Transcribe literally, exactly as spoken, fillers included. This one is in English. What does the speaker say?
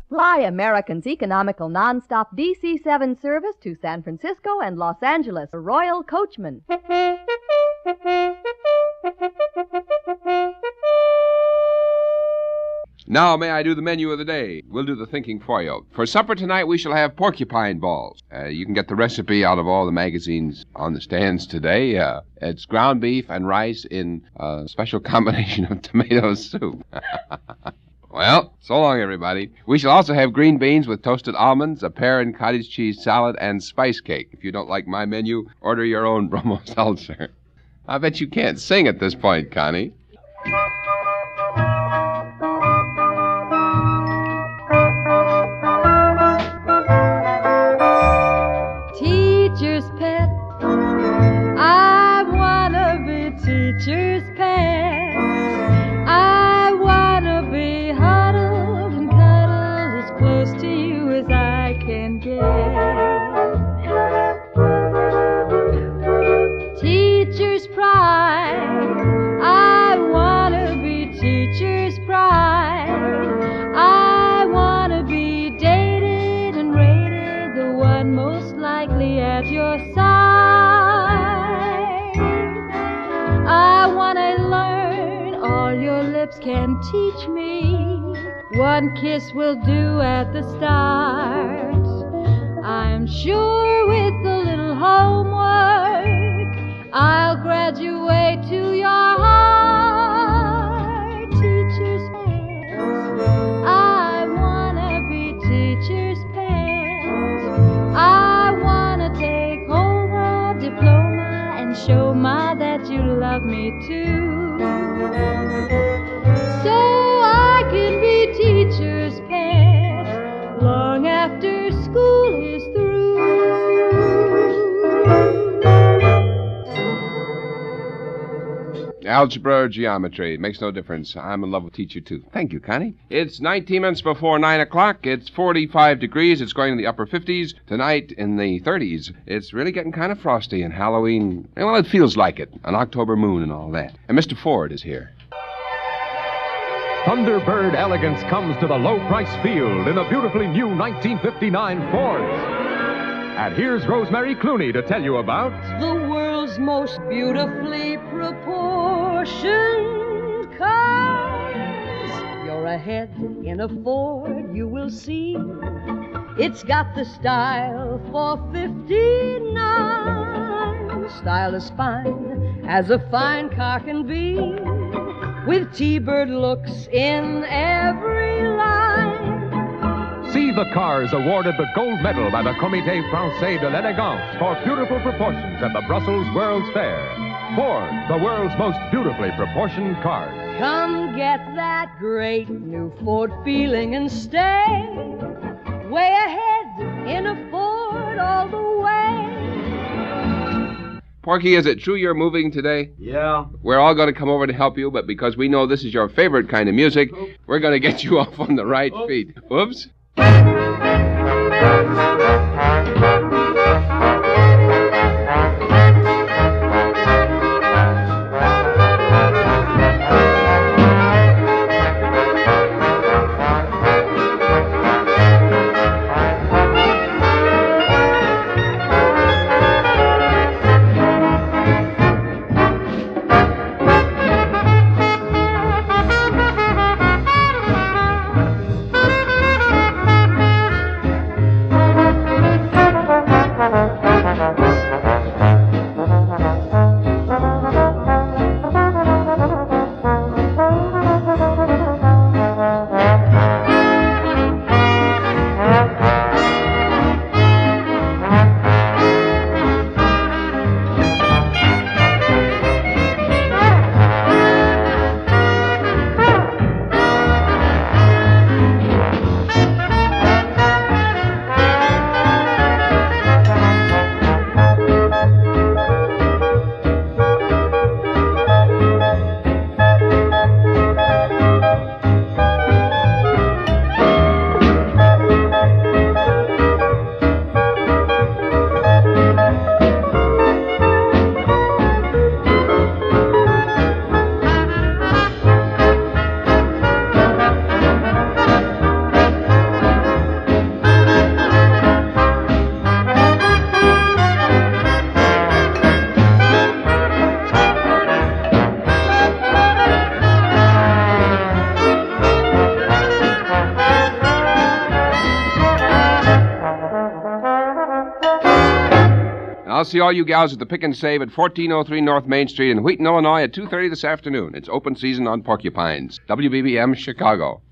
Fly American's economical nonstop D C seven service to San Francisco and Los Angeles. A Royal Coachman. Now, may I do the menu of the day? We'll do the thinking for you. For supper tonight, we shall have porcupine balls. Uh, you can get the recipe out of all the magazines on the stands today. Uh, it's ground beef and rice in a special combination of tomato soup. Well, so long, everybody. We shall also have green beans with toasted almonds, a pear and cottage cheese salad, and spice cake. If you don't like my menu, order your own bromo seltzer. I bet you can't sing at this point, Connie. Teacher's pet, I wanna be teacher's pet. I wanna be huddled and cuddled as close to you as I can get. Teacher's pride, I wanna be teacher's pride. I wanna be dated and rated the one most likely at your side. I wanna learn all your lips can teach me. One kiss will do at the start. I'm sure with a little homework I'll graduate to your heart. Teacher's pet, I wanna be teacher's pet. I wanna take home a diploma and show Ma that you love me too. So I can be teacher's pet long after school is through. Algebra or geometry, it makes no difference. I'm in love with teacher, too. Thank you, Connie. It's nineteen minutes before nine o'clock. It's forty-five degrees. It's going in the upper fifties. Tonight, in the thirties. It's really getting kind of frosty, and Halloween, well, it feels like it. An October moon and all that. And Mister Ford is here. Thunderbird elegance comes to the low-price field in a beautifully new nineteen fifty-nine Ford. And here's Rosemary Clooney to tell you about The world's most beautifully proportioned cars. You're ahead in a Ford, you will see. It's got the style for fifty-nine. Style as fine as a fine car can be, with T-Bird looks in every line. See the cars awarded the gold medal by the Comité Français de l'Élégance for beautiful proportions at the Brussels World's Fair. Ford, the world's most beautifully proportioned cars. Come get that great new Ford feeling and stay way ahead in a Ford all the way. Porky, is it true you're moving today? Yeah. We're all going to come over to help you, but because we know this is your favorite kind of music, we're going to get you off on the right feet. Whoops. see all you gals at the Pick and Save at fourteen oh three North Main Street in Wheaton, Illinois at two thirty this afternoon. It's open season on porcupines. W B B M, Chicago.